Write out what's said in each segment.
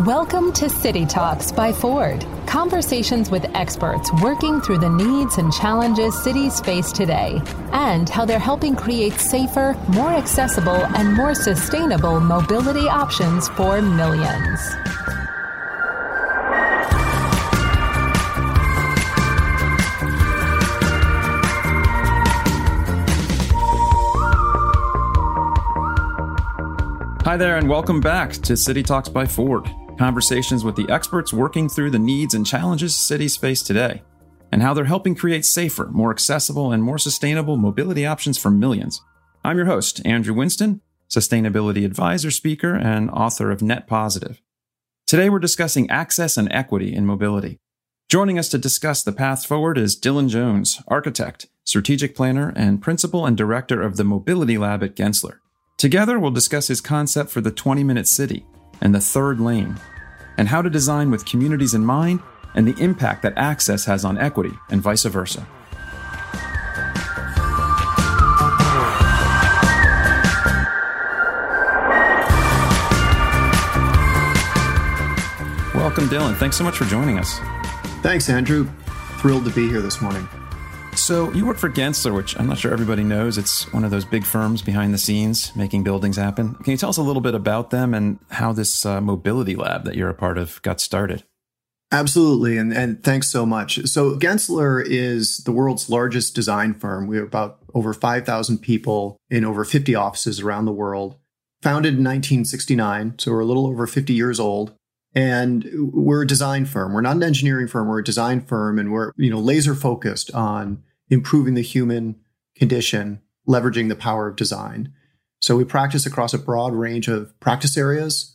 Welcome to City Talks by Ford. Conversations with experts working through the needs and challenges cities face today and how they're helping create safer, more accessible, and more sustainable mobility options for millions. Hi there, and welcome back to City Talks by Ford. Conversations with the experts working through the needs and challenges cities face today, and how they're helping create safer, more accessible, and more sustainable mobility options for millions. I'm your host, Andrew Winston, sustainability advisor, speaker, and author of Net Positive. Today we're discussing access and equity in mobility. Joining us to discuss the path forward is Dylan Jones, architect, strategic planner, and principal and director of the Mobility Lab at Gensler. Together, we'll discuss his concept for the 20-minute city and the third lane, and how to design with communities in mind and the impact that access has on equity and vice versa. Welcome, Dylan. Thanks so much for joining us. Thanks, Andrew. Thrilled to be here this morning. So you work for Gensler, which I'm not sure everybody knows. It's one of those big firms behind the scenes making buildings happen. Can you tell us a little bit about them and how this mobility lab that you're a part of got started? Absolutely. And thanks so much. So Gensler is the world's largest design firm. We're about over 5,000 people in over 50 offices around the world. Founded in 1969. So we're a little over 50 years old. And we're a design firm. We're not an engineering firm. We're a design firm. And we're, laser focused on improving the human condition, leveraging the power of design. So we practice across a broad range of practice areas.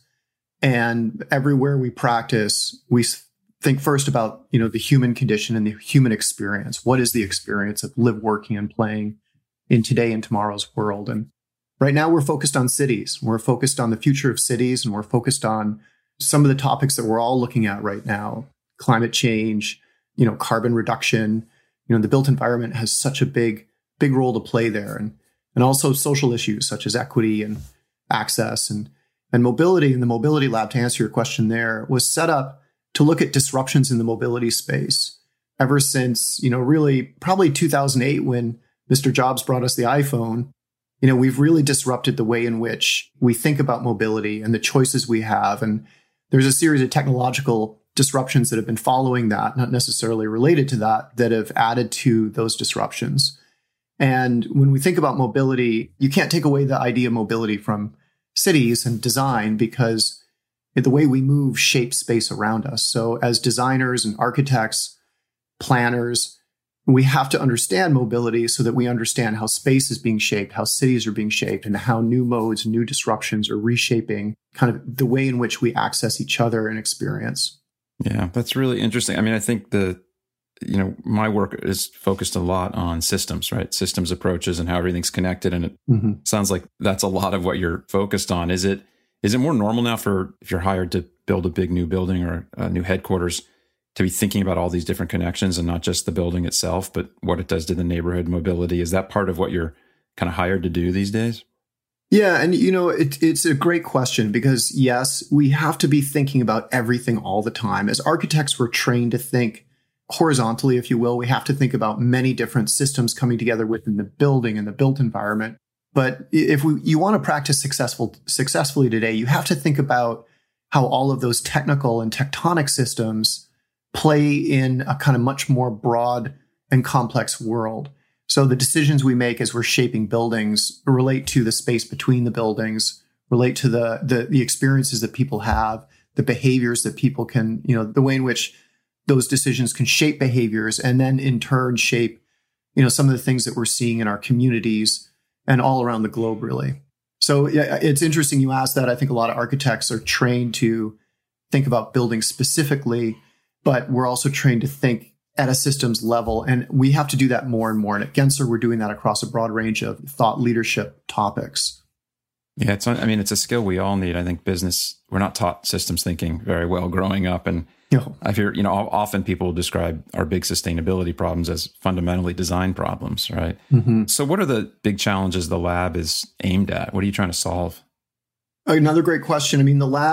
And everywhere we practice, we think first about, the human condition and the human experience. What is the experience of live, working, and playing in today and tomorrow's world? And right now we're focused on cities. We're focused on the future of cities, and we're focused on some of the topics that we're all looking at right now: climate change, carbon reduction. The built environment has such a big role to play there, and also social issues such as equity and access and mobility. And the Mobility Lab, to answer your question there, was set up to look at disruptions in the mobility space ever since, really probably 2008 when Mr. Jobs brought us the iPhone. We've really disrupted the way in which we think about mobility and the choices we have. And there's a series of technological disruptions that have been following that, not necessarily related to that have added to those disruptions. And when we think about mobility, you can't take away the idea of mobility from cities and design, because the way we move shapes space around us. So as designers and architects, planners, we have to understand mobility so that we understand how space is being shaped, how cities are being shaped, and how new modes, new disruptions are reshaping kind of the way in which we access each other and experience. Yeah, that's really interesting. I mean, I think my work is focused a lot on systems, right? Systems approaches and how everything's connected. And it sounds like that's a lot of what you're focused on. Is it more normal now for, if you're hired to build a big new building or a new headquarters, to be thinking about all these different connections and not just the building itself, but what it does to the neighborhood mobility? Is that part of what you're kind of hired to do these days? Yeah. And, it's a great question, because yes, we have to be thinking about everything all the time. As architects, we're trained to think horizontally, if you will. We have to think about many different systems coming together within the building and the built environment. But if you want to practice successfully today, you have to think about how all of those technical and tectonic systems play in a kind of much more broad and complex world. So the decisions we make as we're shaping buildings relate to the space between the buildings, relate to the experiences that people have, the behaviors that people can, the way in which those decisions can shape behaviors, and then in turn shape, some of the things that we're seeing in our communities and all around the globe, really. So yeah, it's interesting you asked that. I think a lot of architects are trained to think about buildings specifically, but we're also trained to think at a systems level. And we have to do that more and more. And at Gensler, we're doing that across a broad range of thought leadership topics. Yeah, it's a skill we all need. I think we're not taught systems thinking very well growing up. And I hear, often people describe our big sustainability problems as fundamentally design problems, right? Mm-hmm. So what are the big challenges the lab is aimed at? What are you trying to solve? Another great question. The lab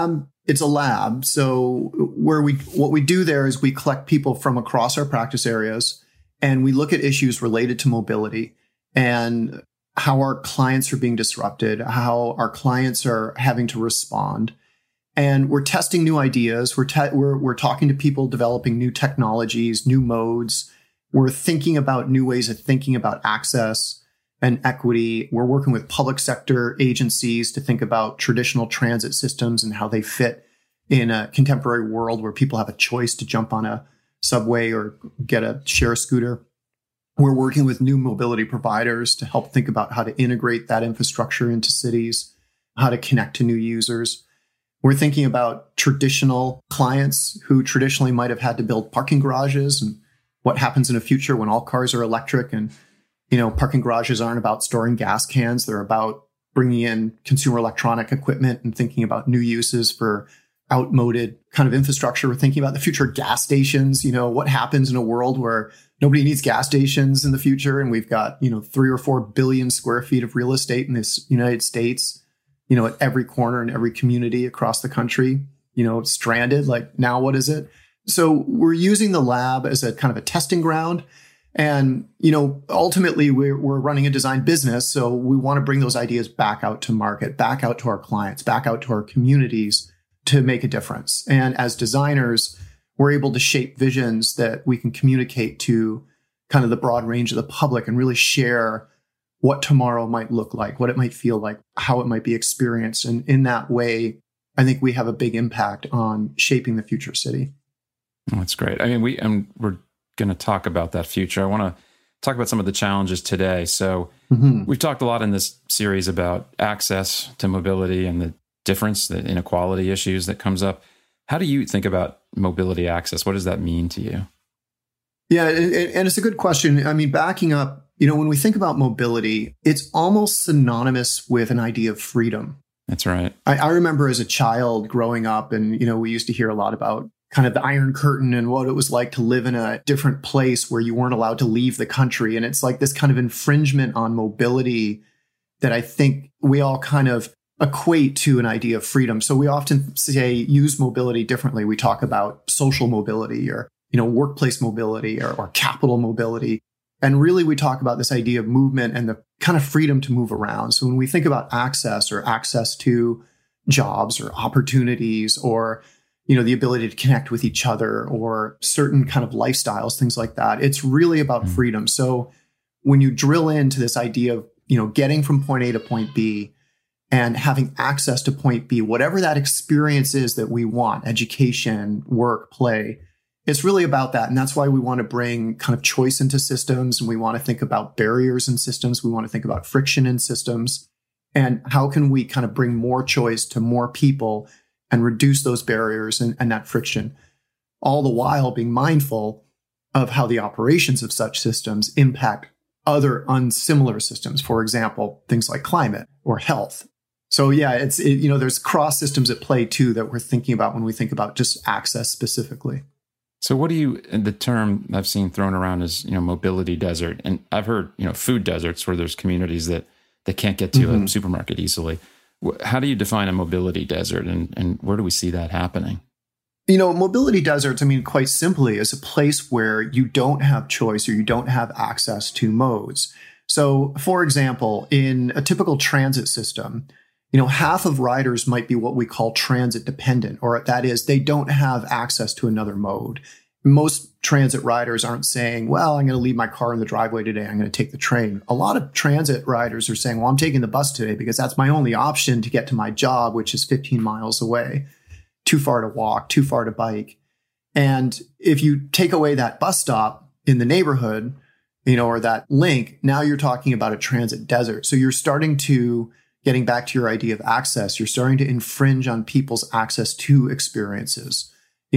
It's a lab. So what we do there is we collect people from across our practice areas, and we look at issues related to mobility and how our clients are being disrupted, how our clients are having to respond. And we're testing new ideas. We're talking to people developing new technologies, new modes. We're thinking about new ways of thinking about access and equity. We're working with public sector agencies to think about traditional transit systems and how they fit in a contemporary world where people have a choice to jump on a subway or share a scooter. We're working with new mobility providers to help think about how to integrate that infrastructure into cities, how to connect to new users. We're thinking about traditional clients who traditionally might have had to build parking garages and what happens in a future when all cars are electric and, parking garages aren't about storing gas cans. They're about bringing in consumer electronic equipment and thinking about new uses for outmoded kind of infrastructure. We're thinking about the future of gas stations. What happens in a world where nobody needs gas stations in the future, and we've got 3 or 4 billion square feet of real estate in this United States, at every corner in every community across the country, stranded. Like, now what is it? So we're using the lab as a kind of a testing ground. And, ultimately we're running a design business. So we want to bring those ideas back out to market, back out to our clients, back out to our communities to make a difference. And as designers, we're able to shape visions that we can communicate to kind of the broad range of the public and really share what tomorrow might look like, what it might feel like, how it might be experienced. And in that way, I think we have a big impact on shaping the future city. Oh, that's great. I mean, we're going to talk about that future. I want to talk about some of the challenges today. So we've talked a lot in this series about access to mobility and the difference, the inequality issues that comes up. How do you think about mobility access? What does that mean to you? Yeah, and it's a good question. I mean, backing up, when we think about mobility, it's almost synonymous with an idea of freedom. That's right. I remember as a child growing up, and, we used to hear a lot about kind of the Iron Curtain and what it was like to live in a different place where you weren't allowed to leave the country. And it's like this kind of infringement on mobility that I think we all kind of equate to an idea of freedom. So we often use mobility differently. We talk about social mobility or, workplace mobility or capital mobility. And really we talk about this idea of movement and the kind of freedom to move around. So when we think about access or access to jobs or opportunities or, the ability to connect with each other or certain kind of lifestyles, things like that, it's really about freedom. So when you drill into this idea of, getting from point A to point B, and having access to point B, whatever that experience is that we want, education, work, play, it's really about that. And that's why we want to bring kind of choice into systems. And we want to think about barriers in systems. We want to think about friction in systems. And how can we kind of bring more choice to more people and reduce those barriers and that friction, all the while being mindful of how the operations of such systems impact other unsimilar systems. For example, things like climate or health. So yeah, there's cross systems at play too that we're thinking about when we think about just access specifically. So what the term I've seen thrown around is, mobility desert. And I've heard, food deserts where there's communities that they can't get to a supermarket easily. How do you define a mobility desert and where do we see that happening? Mobility deserts, quite simply, is a place where you don't have choice or you don't have access to modes. So, for example, in a typical transit system, half of riders might be what we call transit dependent, or that is, they don't have access to another mode. Most transit riders aren't saying, well, I'm going to leave my car in the driveway today. I'm going to take the train. A lot of transit riders are saying, well, I'm taking the bus today because that's my only option to get to my job, which is 15 miles away. Too far to walk, too far to bike. And if you take away that bus stop in the neighborhood, or that link, now you're talking about a transit desert. So you're starting to, getting back to your idea of access, you're starting to infringe on people's access to experiences,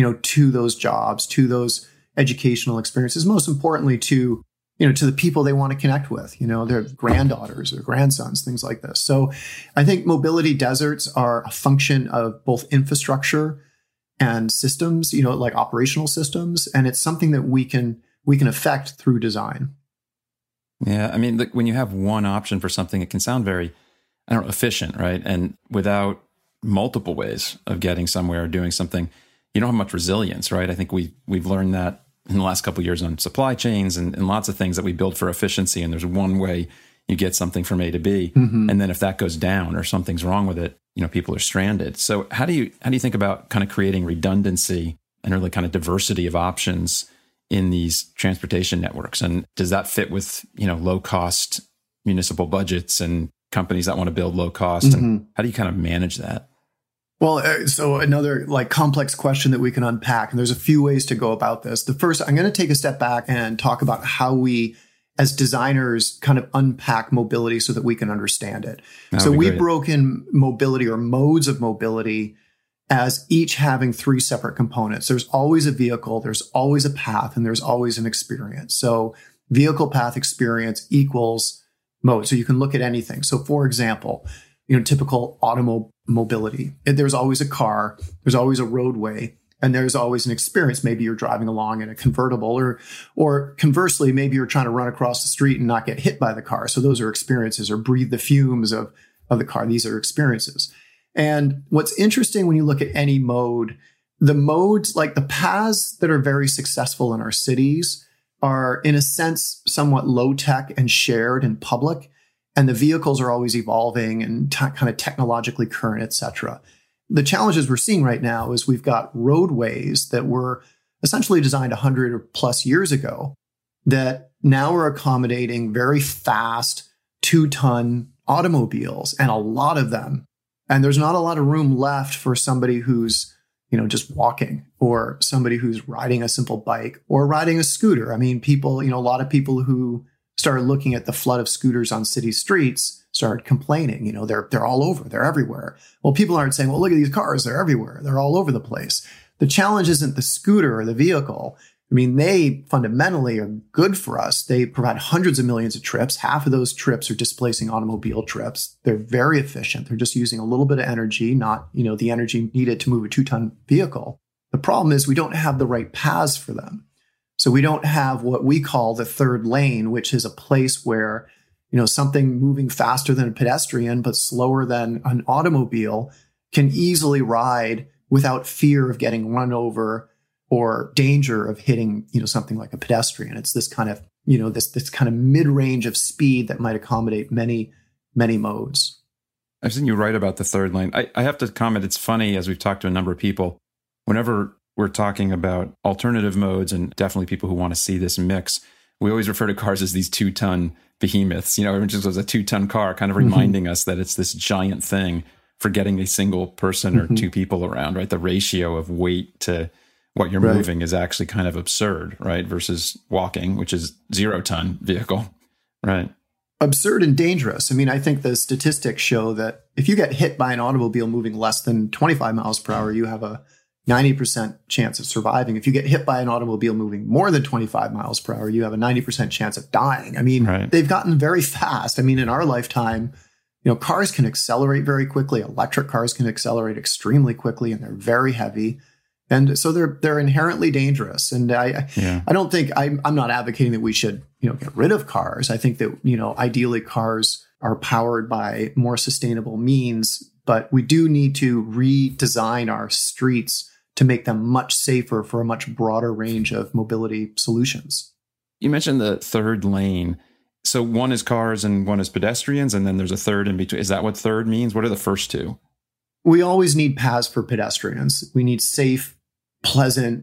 to those jobs, to those educational experiences, most importantly to the people they want to connect with, their granddaughters or grandsons, things like this. So I think mobility deserts are a function of both infrastructure and systems, like operational systems. And it's something that we can affect through design. Yeah. When you have one option for something, it can sound very, efficient, right? And without multiple ways of getting somewhere or doing something, you don't have much resilience, right? I think we've learned that in the last couple of years on supply chains and lots of things that we build for efficiency. And there's one way you get something from A to B. Mm-hmm. And then if that goes down or something's wrong with it, people are stranded. So how do you think about kind of creating redundancy and really kind of diversity of options in these transportation networks? And does that fit with, low cost municipal budgets and companies that want to build low cost? Mm-hmm. And how do you kind of manage that? Well, so another complex question that we can unpack, and there's a few ways to go about this. The first, I'm going to take a step back and talk about how we, as designers, kind of unpack mobility so that we can understand it. So we've broken mobility or modes of mobility as each having three separate components. There's always a vehicle, there's always a path, and there's always an experience. So vehicle path experience equals mode. So you can look at anything. So for example, typical mobility. There's always a car, there's always a roadway, and there's always an experience. Maybe you're driving along in a convertible, or conversely, maybe you're trying to run across the street and not get hit by the car. So those are experiences, or breathe the fumes of the car. These are experiences. And what's interesting when you look at any mode, the modes, like the paths that are very successful in our cities, are in a sense somewhat low tech and shared and public. And the vehicles are always evolving and kind of technologically current, et cetera. The challenges we're seeing right now is we've got roadways that were essentially designed 100 or plus years ago that now are accommodating very fast 2-ton automobiles, and a lot of them. And there's not a lot of room left for somebody who's, just walking, or somebody who's riding a simple bike or riding a scooter. I mean, people, a lot of people who started looking at the flood of scooters on city streets started complaining, they're all over, they're everywhere. Well, people aren't saying, well, look at these cars, they're everywhere, they're all over the place. The challenge isn't the scooter or the vehicle. I mean, they fundamentally are good for us. They provide hundreds of millions of trips. Half of those trips are displacing automobile trips. They're very efficient. They're just using a little bit of energy, not, the energy needed to move a 2-ton vehicle. The problem is we don't have the right paths for them. So we don't have what we call the third lane, which is a place where, something moving faster than a pedestrian, but slower than an automobile can easily ride without fear of getting run over or danger of hitting, something like a pedestrian. It's this kind of, this kind of mid-range of speed that might accommodate many, many modes. I've seen you write about the third lane. I have to comment, it's funny, as we've talked to a number of people, whenever we're talking about alternative modes, and definitely people who want to see this mix, we always refer to cars as these 2-ton behemoths. Everyone just goes a 2-ton car, kind of reminding us that it's this giant thing for getting a single person or two people around, right? The ratio of weight to what you're moving is actually kind of absurd, right? Versus walking, which is 0-ton vehicle, right? Absurd and dangerous. I mean, I think the statistics show that if you get hit by an automobile moving less than 25 miles per hour, you have a 90% chance of surviving. If you get hit by an automobile moving more than 25 miles per hour, you have a 90% chance of dying. I mean, They've gotten very fast. I mean, in our lifetime, cars can accelerate very quickly. Electric cars can accelerate extremely quickly, and they're very heavy. And so they're inherently dangerous. And I don't think I'm not advocating that we should, get rid of cars. I think that, ideally cars are powered by more sustainable means, but we do need to redesign our streets to make them much safer for a much broader range of mobility solutions. You mentioned the third lane. So one is cars and one is pedestrians, and then there's a third in between. Is that what third means? What are the first two? We always need paths for pedestrians. We need safe, pleasant,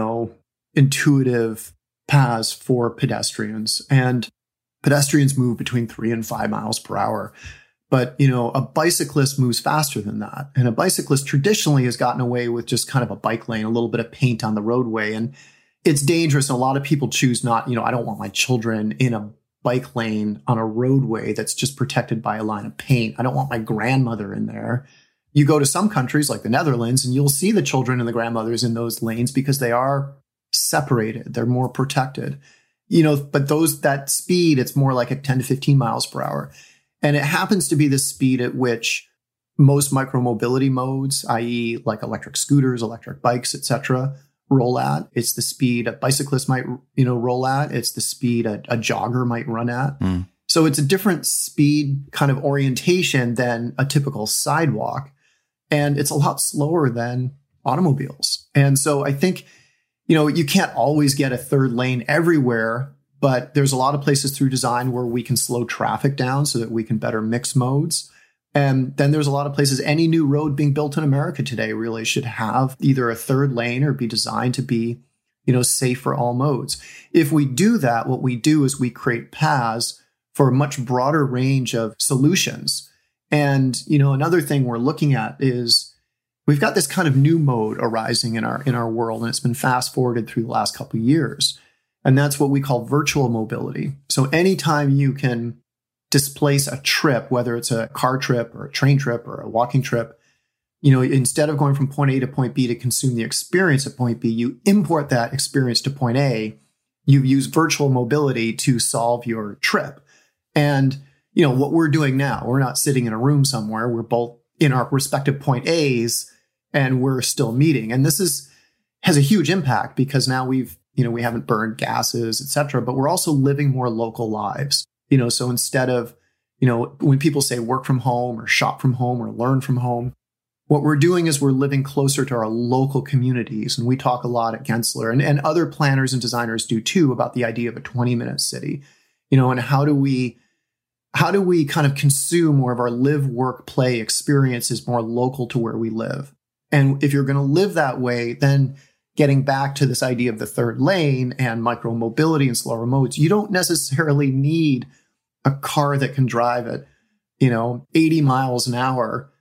intuitive paths for pedestrians. And pedestrians move between 3 and 5 miles per hour. But, a bicyclist moves faster than that. And a bicyclist traditionally has gotten away with just kind of a bike lane, a little bit of paint on the roadway. And it's dangerous. And a lot of people choose not, I don't want my children in a bike lane on a roadway that's just protected by a line of paint. I don't want my grandmother in there. You go to some countries like the Netherlands and you'll see the children and the grandmothers in those lanes because they are separated. They're more protected, but that speed, it's more like at 10 to 15 miles per hour. And it happens to be the speed at which most micromobility modes, i.e. like electric scooters, electric bikes, et cetera, roll at. It's the speed a bicyclist might, roll at. It's the speed a jogger might run at. So it's a different speed kind of orientation than a typical sidewalk. and it's a lot slower than automobiles. And so I think, you can't always get a third lane everywhere, but there's a lot of places through design where we can slow traffic down so that we can better mix modes. And then there's a lot of places, any new road being built in America today really should have either a third lane or be designed to be, safe for all modes. If we do that, what we do is we create paths for a much broader range of solutions. And, another thing we're looking at is we've got this kind of new mode arising in our world, and it's been fast forwarded through the last couple of years. And that's what we call virtual mobility. So anytime you can displace a trip, whether it's a car trip or a train trip or a walking trip, instead of going from point A to point B to consume the experience at point B, you import that experience to point A. You use virtual mobility to solve your trip. And, what we're doing now, we're not sitting in a room somewhere. We're both in our respective point A's and we're still meeting. And this has a huge impact because now we haven't burned gases, et cetera, but we're also living more local lives. So instead of, when people say work from home or shop from home or learn from home, what we're doing is we're living closer to our local communities. And we talk a lot at Gensler and other planners and designers do too about the idea of a 20-minute city, and how do we kind of consume more of our live, work, play experiences more local to where we live. And if you're going to live that way, then getting back to this idea of the third lane and micro mobility and slower modes, you don't necessarily need a car that can drive at, 80 miles an hour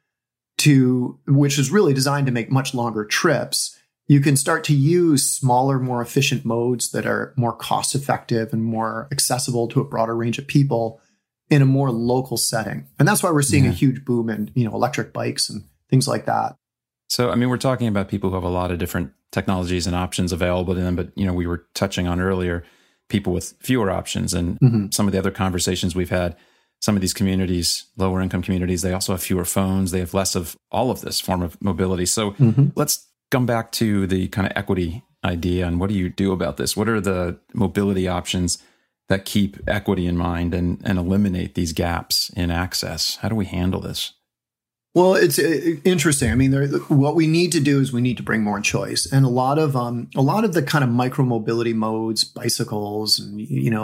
which is really designed to make much longer trips. You can start to use smaller, more efficient modes that are more cost effective and more accessible to a broader range of people in a more local setting. And that's why we're seeing a huge boom in, electric bikes and things like that. So, we're talking about people who have a lot of different technologies and options available to them, but, we were touching on earlier people with fewer options and some of the other conversations we've had. Some of these communities, lower income communities, they also have fewer phones. They have less of all of this form of mobility. So let's come back to the kind of equity idea. And what do you do about this? What are the mobility options that keep equity in mind and eliminate these gaps in access? How do we handle this? Well, it's interesting. What we need to do is we need to bring more choice, and a lot of the kind of micro mobility modes, bicycles, and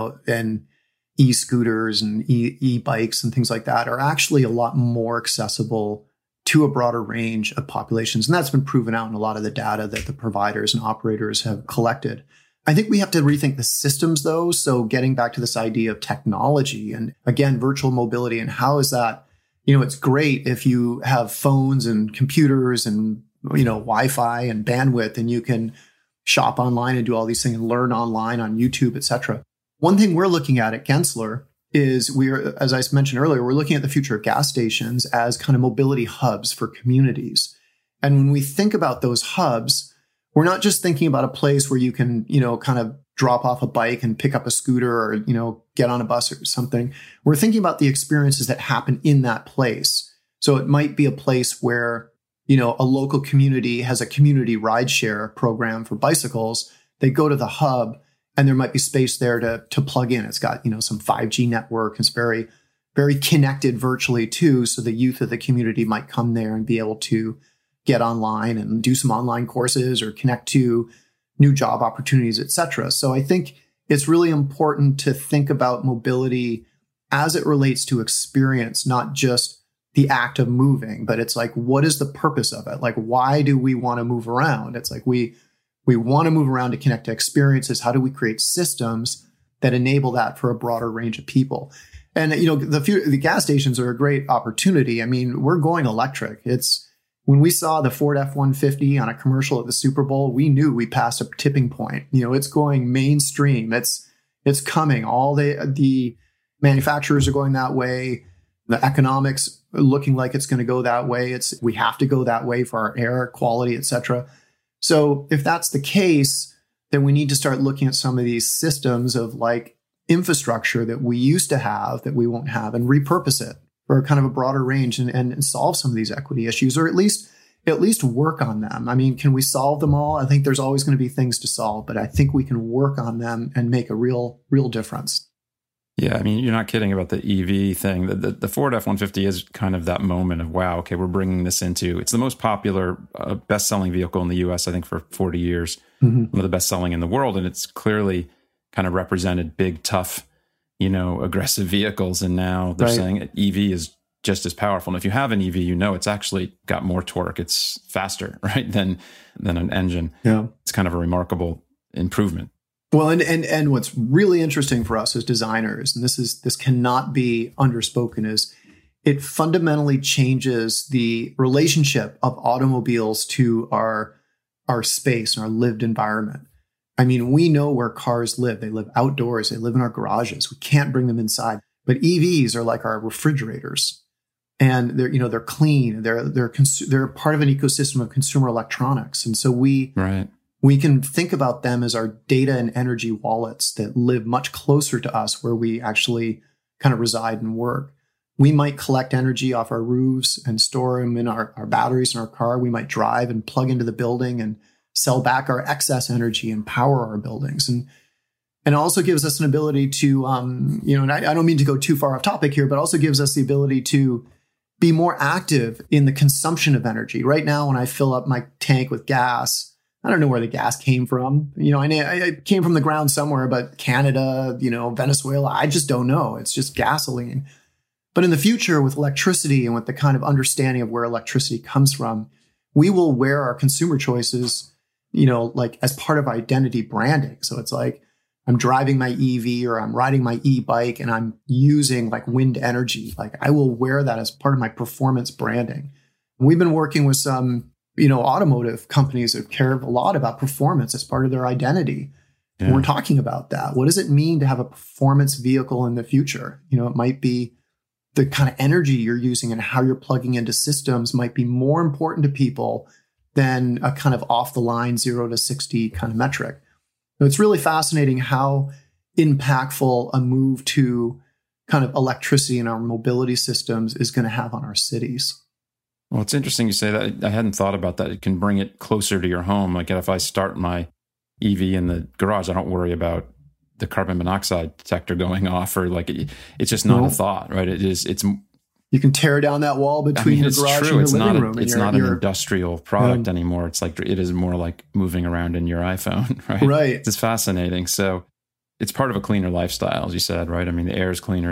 and e-scooters and e-bikes and things like that are actually a lot more accessible to a broader range of populations, and that's been proven out in a lot of the data that the providers and operators have collected. I think we have to rethink the systems, though. So getting back to this idea of technology and, again, virtual mobility and how is that, it's great if you have phones and computers and, Wi-Fi and bandwidth, and you can shop online and do all these things and learn online on YouTube, et cetera. One thing we're looking at Gensler is as I mentioned earlier, we're looking at the future of gas stations as kind of mobility hubs for communities. And when we think about those hubs, we're not just thinking about a place where you can, kind of drop off a bike and pick up a scooter or, get on a bus or something. We're thinking about the experiences that happen in that place. So it might be a place where, a local community has a community rideshare program for bicycles. They go to the hub and there might be space there to plug in. It's got, some 5G network. It's very, very connected virtually too. So the youth of the community might come there and be able to get online and do some online courses or connect to new job opportunities, et cetera. So I think it's really important to think about mobility as it relates to experience, not just the act of moving, but it's like, what is the purpose of it? Like, why do we want to move around? It's like, we want to move around to connect to experiences. How do we create systems that enable that for a broader range of people? And, the gas stations are a great opportunity. We're going electric. When we saw the Ford F-150 on a commercial at the Super Bowl, we knew we passed a tipping point. It's going mainstream. It's coming. All the manufacturers are going that way. The economics are looking like it's going to go that way. We have to go that way for our air quality, et cetera. So if that's the case, then we need to start looking at some of these systems of like infrastructure that we used to have that we won't have and repurpose it for kind of a broader range and solve some of these equity issues, or at least work on them. Can we solve them all? I think there's always going to be things to solve, but I think we can work on them and make a real difference. Yeah, I mean, you're not kidding about the EV thing. The Ford F-150 is kind of that moment of, wow, okay, we're bringing this into, it's the most popular, best-selling vehicle in the U.S., I think, for 40 years, one of the best-selling in the world. And it's clearly kind of represented big, tough, aggressive vehicles. And now they're saying EV is just as powerful. And if you have an EV, it's actually got more torque. It's faster, right, than an engine. Yeah. It's kind of a remarkable improvement. Well, and what's really interesting for us as designers, and this cannot be underspoken, is it fundamentally changes the relationship of automobiles to our space and our lived environment. I mean, we know where cars live. They live outdoors. They live in our garages. We can't bring them inside. But EVs are like our refrigerators, and they're clean. They're part of an ecosystem of consumer electronics, and so we can think about them as our data and energy wallets that live much closer to us, where we actually kind of reside and work. We might collect energy off our roofs and store them in our batteries in our car. We might drive and plug into the building and sell back our excess energy and power our buildings. And it also gives us an ability to, and I don't mean to go too far off topic here, but also gives us the ability to be more active in the consumption of energy. Right now, when I fill up my tank with gas, I don't know where the gas came from. I came from the ground somewhere, but Canada, Venezuela, I just don't know. It's just gasoline. But in the future, with electricity and with the kind of understanding of where electricity comes from, we will wear our consumer choices, like as part of identity branding. So it's like I'm driving my EV or I'm riding my e-bike and I'm using like wind energy. Like I will wear that as part of my performance branding. And we've been working with some automotive companies that care a lot about performance as part of their identity. Yeah. And we're talking about that. What does it mean to have a performance vehicle in the future? It might be the kind of energy you're using and how you're plugging into systems might be more important to people than a kind of off the line 0 to 60 kind of metric. So it's really fascinating how impactful a move to kind of electricity in our mobility systems is going to have on our cities. Well, it's interesting you say that. I hadn't thought about that. It can bring it closer to your home. Like if I start my EV in the garage, I don't worry about the carbon monoxide detector going off, or like it's just not a thought, right? It's you can tear down that wall between your garage and your living room. It's not an industrial product anymore. It's like it is more like moving around in your iPhone, right? Right. It's fascinating. So it's part of a cleaner lifestyle, as you said, right? I mean, the air is cleaner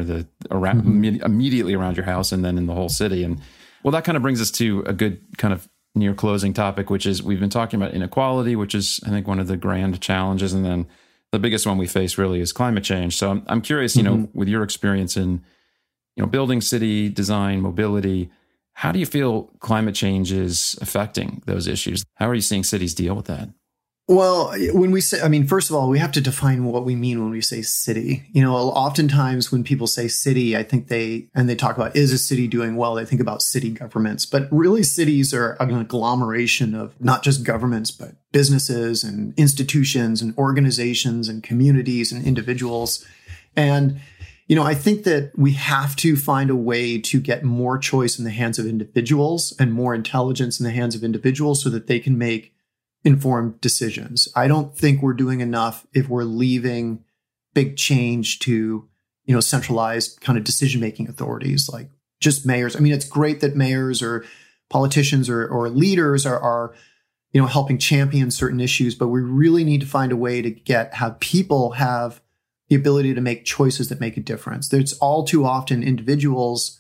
immediately around your house and then in the whole city. And well, that kind of brings us to a good kind of near closing topic, which is we've been talking about inequality, which is, I think, one of the grand challenges. And then the biggest one we face really is climate change. So I'm curious, with your experience in, building city design, mobility, how do you feel climate change is affecting those issues? How are you seeing cities deal with that? Well, when we say, first of all, we have to define what we mean when we say city. Oftentimes when people say city, I think they talk about, is a city doing well? They think about city governments, but really cities are an agglomeration of not just governments, but businesses and institutions and organizations and communities and individuals. And, I think that we have to find a way to get more choice in the hands of individuals and more intelligence in the hands of individuals so that they can make informed decisions. I don't think we're doing enough if we're leaving big change to, centralized kind of decision-making authorities like just mayors. It's great that mayors or politicians or leaders are helping champion certain issues, but we really need to find a way to have people have the ability to make choices that make a difference. There's all too often individuals,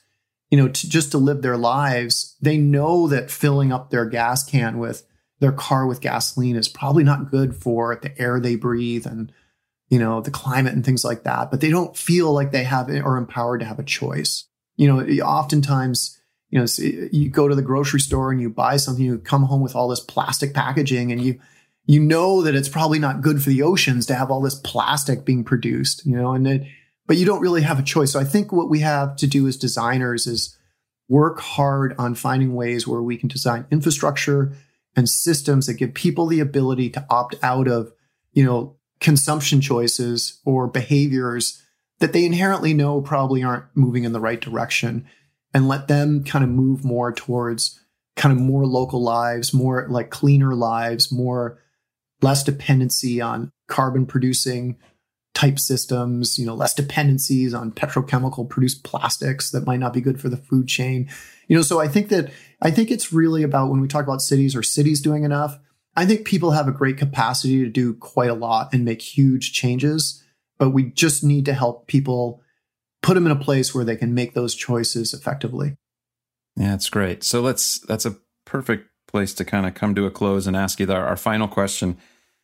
to live their lives, they know that filling up their gas can with their car with gasoline is probably not good for the air they breathe and, the climate and things like that. But they don't feel like they have or empowered to have a choice. Oftentimes, you go to the grocery store and you buy something, you come home with all this plastic packaging and you know that it's probably not good for the oceans to have all this plastic being produced, but you don't really have a choice. So I think what we have to do as designers is work hard on finding ways where we can design infrastructure and systems that give people the ability to opt out of, consumption choices or behaviors that they inherently know probably aren't moving in the right direction, and let them kind of move more towards kind of more local lives, more like cleaner lives, less dependency on carbon producing type systems, less dependencies on petrochemical produced plastics that might not be good for the food chain. So I think it's really about, when we talk about cities, or cities doing enough, I think people have a great capacity to do quite a lot and make huge changes, but we just need to help people put them in a place where they can make those choices effectively. Yeah, that's great. So that's a perfect place to kind of come to a close and ask you our final question.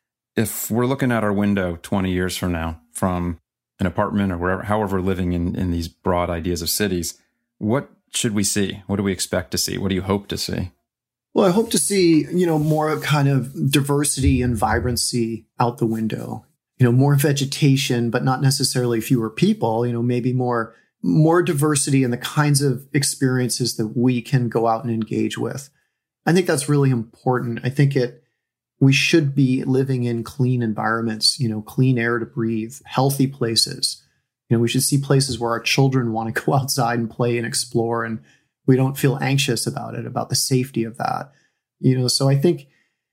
If we're looking out our window 20 years from now, from an apartment or wherever, however we're living in these broad ideas of cities, what should we see? What do we expect to see? What do you hope to see? Well, I hope to see, more kind of diversity and vibrancy out the window. More vegetation, but not necessarily fewer people, maybe more diversity in the kinds of experiences that we can go out and engage with. I think that's really important. I think we should be living in clean environments, clean air to breathe, healthy places. We should see places where our children want to go outside and play and explore, and we don't feel anxious about it, about the safety of that. So I think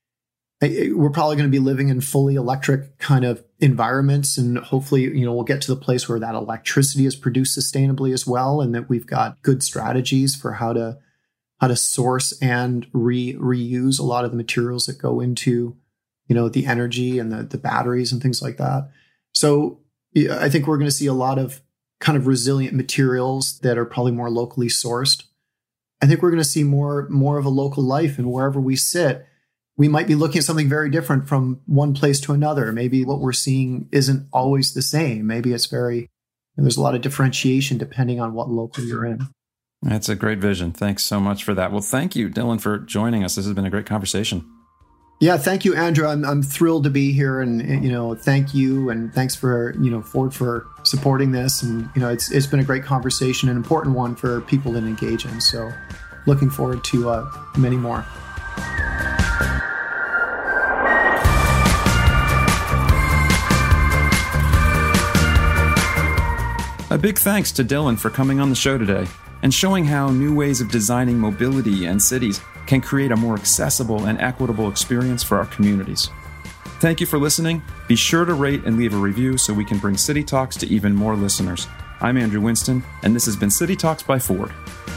we're probably going to be living in fully electric kind of environments, and hopefully, we'll get to the place where that electricity is produced sustainably as well, and that we've got good strategies for how to source and reuse a lot of the materials that go into, the energy and the batteries and things like that. So I think we're going to see a lot of kind of resilient materials that are probably more locally sourced. I think we're going to see more of a local life, and wherever we sit, we might be looking at something very different from one place to another. Maybe what we're seeing isn't always the same. Maybe it's there's a lot of differentiation depending on what local you're in. That's a great vision. Thanks so much for that. Well, thank you, Dylan, for joining us. This has been a great conversation. Yeah, thank you, Andrew. I'm thrilled to be here, and thank you, and thanks for Ford for supporting this. And it's been a great conversation, an important one for people to engage in. So, looking forward to many more. A big thanks to Dylan for coming on the show today and showing how new ways of designing mobility and cities can create a more accessible and equitable experience for our communities. Thank you for listening. Be sure to rate and leave a review so we can bring City Talks to even more listeners. I'm Andrew Winston, and this has been City Talks by Ford.